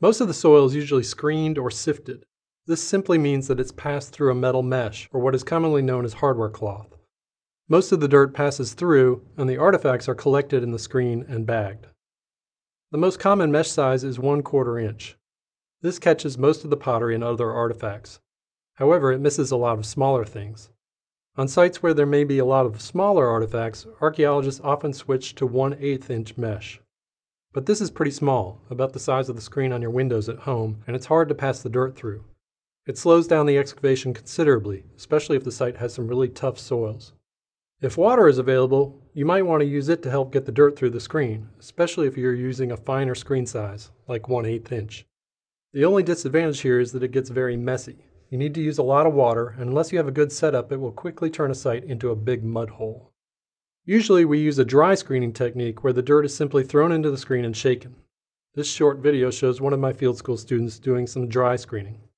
Most of the soil is usually screened or sifted. This simply means that it's passed through a metal mesh, or what is commonly known as hardware cloth. Most of the dirt passes through, and the artifacts are collected in the screen and bagged. The most common mesh size is 1/4 inch. This catches most of the pottery and other artifacts. However, it misses a lot of smaller things. On sites where there may be a lot of smaller artifacts, archaeologists often switch to 1/8 inch mesh. But this is pretty small, about the size of the screen on your windows at home, and it's hard to pass the dirt through. It slows down the excavation considerably, especially if the site has some really tough soils. If water is available, you might want to use it to help get the dirt through the screen, especially if you're using a finer screen size, like 1/8 inch. The only disadvantage here is that it gets very messy. You need to use a lot of water, and unless you have a good setup, it will quickly turn a site into a big mud hole. Usually we use a dry screening technique where the dirt is simply thrown into the screen and shaken. This short video shows one of my field school students doing some dry screening.